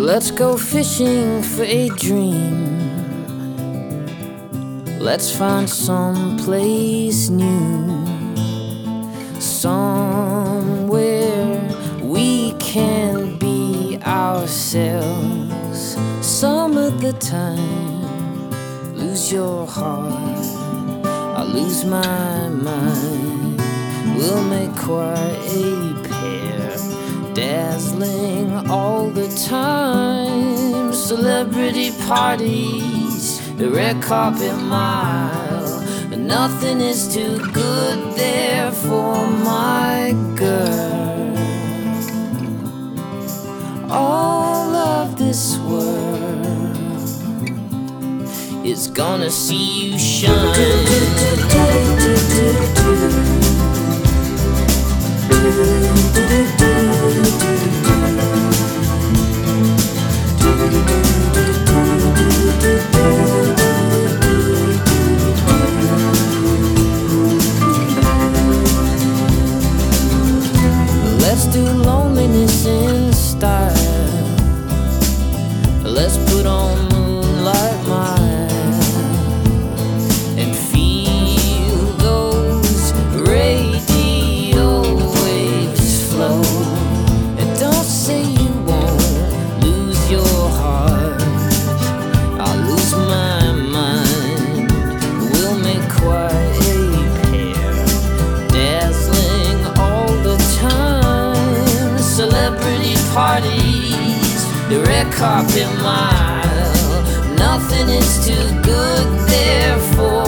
Let's go fishing for a dream. Let's find some place new, somewhere we can be ourselves. Some of the time, lose your heart, I lose my mind. We'll make quite a pair, dazzling all the time. Celebrity parties, the red carpet mile, but nothing is too good there for my girl. All of this world is gonna see you shine. Let's do loneliness in style. Let's put on Moonlight Mile and feel those radio waves flow. And don't say you won't lose your heart, I'll lose my mind. We'll make quite a pair, dazzling all the time. Celebrity parties, the red carpet mile, nothing is too good there for